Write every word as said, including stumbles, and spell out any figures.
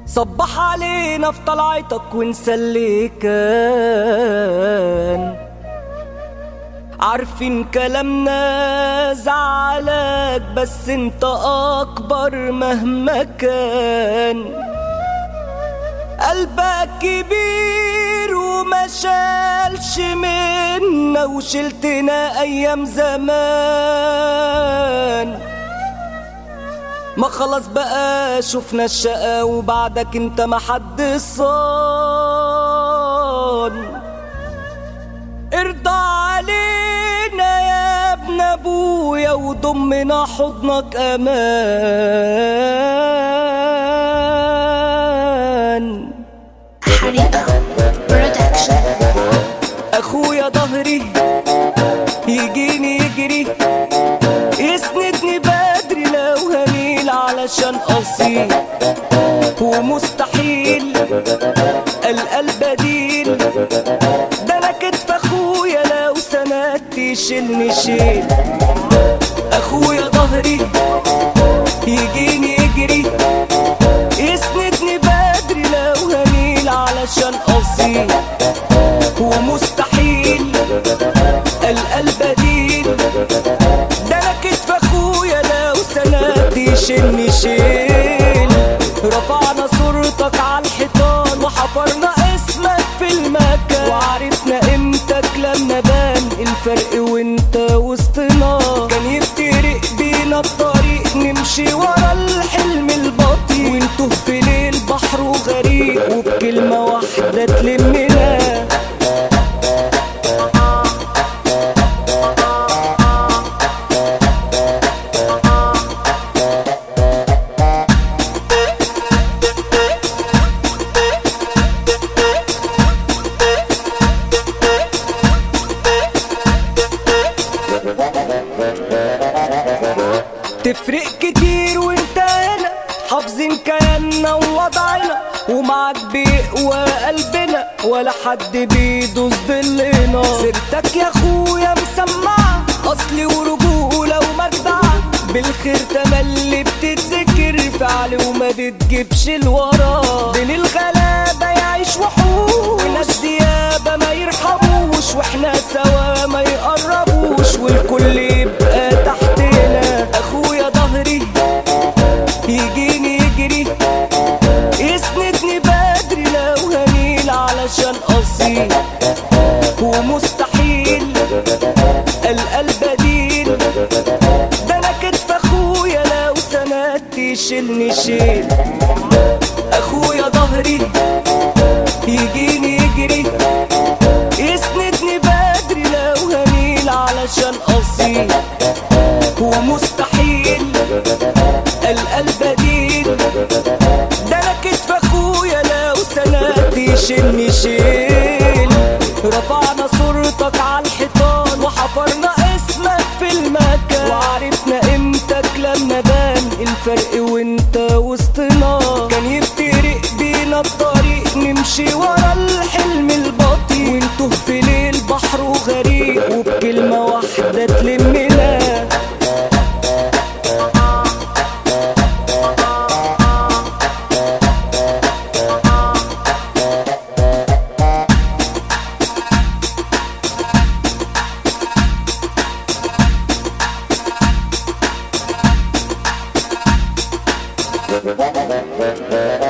صبح علينا في طلعتك ونسى اللي كان، عارفين كلامنا زعلك بس انت اكبر مهما كان. قلبك كبير وما شالش منا وشلتنا ايام زمان، ما خلاص بقى شفنا الشقا وبعدك انت ما حد صان. ارضى علينا يا ابن ابويا وضمنا حضنك امان. حريقة برودكشن. اخويا ظهري يجيني يجري يسندني بدري لو هميل علشان اصيل ومستحيل القى البديل، ده انا كتف اخويا لو سندت يشيلني شيل. اخويا ظهري يجيني يجري يسندني بدري لو هميل علشان اصيل ومستحيل القى البديل، ده انا كتف اخويا لو سندت يشيلني شيل. رفعنا صورتك على الحيطان وحفرنا اسمك في المكان، وعرفنا قيمتك لما بان الفرق وانت وسطنا. كان يفترق بينا الطريق نمشي ورا الحلم البطيء ونتوه في ليل بحر وغريق وبكلمة واحدة تلمنا. تفرق كتير وانت هنا حافظين كياننا ووضعنا، ومعاك بيقوى قلبنا ولا حد بيدوس ضلنا. سيرتك يا اخويا مسمعة اصلي ورجولة ومجدعة، بالخير تملي بتتذكر فعل وما بتجيبش الورا. بين الغلابة يعيش وحوش وناس ديابة ما يرحموش، واحنا سوا ما يقربوش والكل يبقى تحتنا. اخويا ظهري يجيني يجري يسندني بدري لو هميل علشان اصيل ومستحيل القى البديل، ده انا كتف اخويا لو سندت يشيلني شيل. اخويا ظهري يجيني يجري يسندني بدري لو هميل علشان اصيل ومستحيل القى البديل، ده انا كتف اخويا لو سندت يشيلني شيل. رفعنا صورتك على الحيطان وحفرنا اسمك في المكان، وعرفنا قيمتك لما بان الفرق وانت وسطنا. كان يفترق بينا الطريق نمشي ورا الحلم البطيء ونتوه في ليل بحر وغريق وبكلمة واحدة تلمنا. We'll be right back.